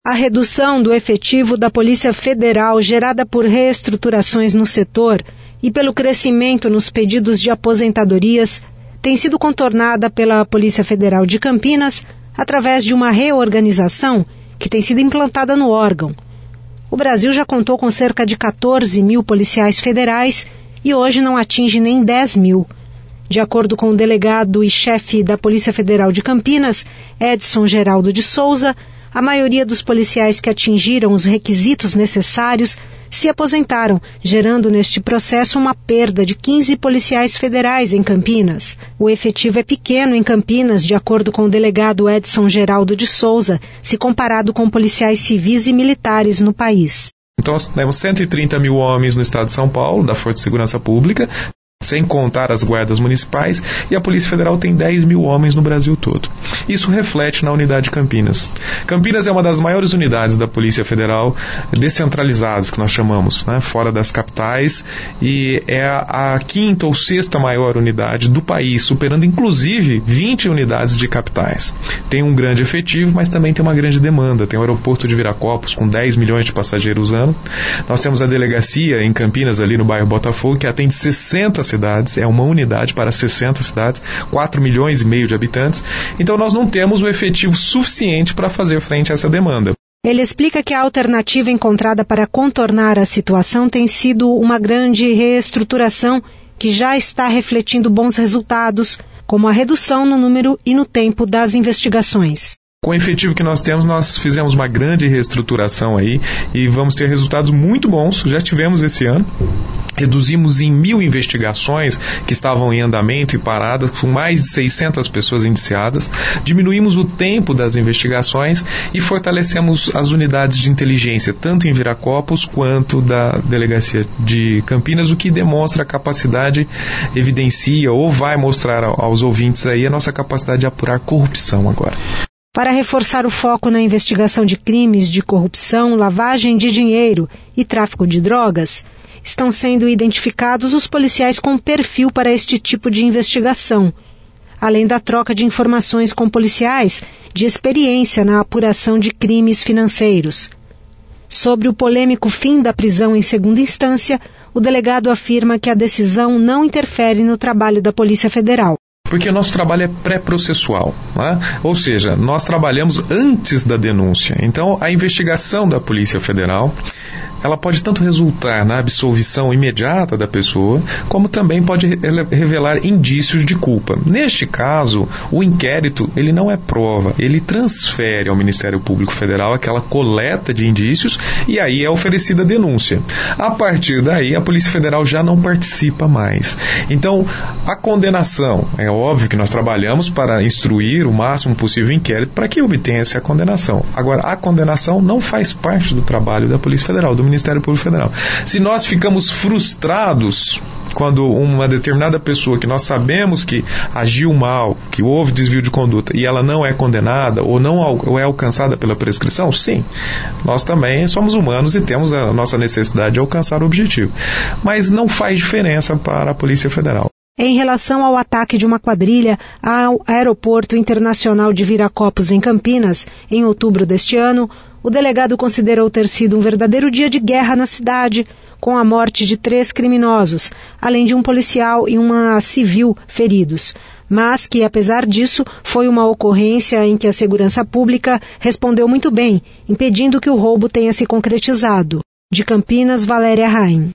A redução do efetivo da Polícia Federal, gerada por reestruturações no setor e pelo crescimento nos pedidos de aposentadorias, tem sido contornada pela Polícia Federal de Campinas através de uma reorganização que tem sido implantada no órgão. O Brasil já contou com cerca de 14 mil policiais federais e hoje não atinge nem 10 mil. De acordo com o delegado e chefe da Polícia Federal de Campinas, Edson Geraldo de Souza, a maioria dos policiais que atingiram os requisitos necessários se aposentaram, gerando neste processo uma perda de 15 policiais federais em Campinas. O efetivo é pequeno em Campinas, de acordo com o delegado Edson Geraldo de Souza, se comparado com policiais civis e militares no país. Então, nós temos 130 mil homens no estado de São Paulo, da Força de Segurança Pública, sem contar as guardas municipais, e a Polícia Federal tem 10 mil homens no Brasil todo. Isso reflete na unidade de Campinas. Campinas é uma das maiores unidades da Polícia Federal descentralizadas, que nós chamamos, né, fora das capitais, e é a quinta ou sexta maior unidade do país, superando inclusive 20 unidades de capitais. Tem um grande efetivo, mas também tem uma grande demanda. Tem o aeroporto de Viracopos, com 10 milhões de passageiros ano. Nós temos a delegacia em Campinas, ali no bairro Botafogo, que atende 60 cidades, é uma unidade para 60 cidades, 4 milhões e meio de habitantes. Então nós não temos o efetivo suficiente para fazer frente a essa demanda. Ele explica que a alternativa encontrada para contornar a situação tem sido uma grande reestruturação que já está refletindo bons resultados, como a redução no número e no tempo das investigações. Com o efetivo que nós temos, nós fizemos uma grande reestruturação aí e vamos ter resultados muito bons. Já tivemos esse ano. Reduzimos em 1.000 investigações que estavam em andamento e paradas, com mais de 600 pessoas indiciadas. Diminuímos o tempo das investigações e fortalecemos as unidades de inteligência, tanto em Viracopos quanto da Delegacia de Campinas, o que demonstra a capacidade, evidencia ou vai mostrar aos ouvintes aí a nossa capacidade de apurar corrupção agora. Para reforçar o foco na investigação de crimes de corrupção, lavagem de dinheiro e tráfico de drogas, estão sendo identificados os policiais com perfil para este tipo de investigação, além da troca de informações com policiais de experiência na apuração de crimes financeiros. Sobre o polêmico fim da prisão em segunda instância, o delegado afirma que a decisão não interfere no trabalho da Polícia Federal. Porque o nosso trabalho é pré-processual, né? Ou seja, nós trabalhamos antes da denúncia. Então, a investigação da Polícia Federal, ela pode tanto resultar na absolvição imediata da pessoa, como também pode revelar indícios de culpa. Neste caso, o inquérito, ele não é prova, ele transfere ao Ministério Público Federal aquela coleta de indícios e aí é oferecida a denúncia. A partir daí, a Polícia Federal já não participa mais. Então, a condenação, é óbvio que nós trabalhamos para instruir o máximo possível o inquérito para que obtenha-se a condenação. Agora, a condenação não faz parte do trabalho da Polícia Federal, do Ministério Público Federal. Se nós ficamos frustrados quando uma determinada pessoa que nós sabemos que agiu mal, que houve desvio de conduta e ela não é condenada ou é alcançada pela prescrição, sim, nós também somos humanos e temos a nossa necessidade de alcançar o objetivo. Mas não faz diferença para a Polícia Federal. Em relação ao ataque de uma quadrilha ao Aeroporto Internacional de Viracopos, em Campinas, em outubro deste ano, o delegado considerou ter sido um verdadeiro dia de guerra na cidade, com a morte de 3 criminosos, além de um policial e uma civil feridos. Mas que, apesar disso, foi uma ocorrência em que a segurança pública respondeu muito bem, impedindo que o roubo tenha se concretizado. De Campinas, Valéria Raim.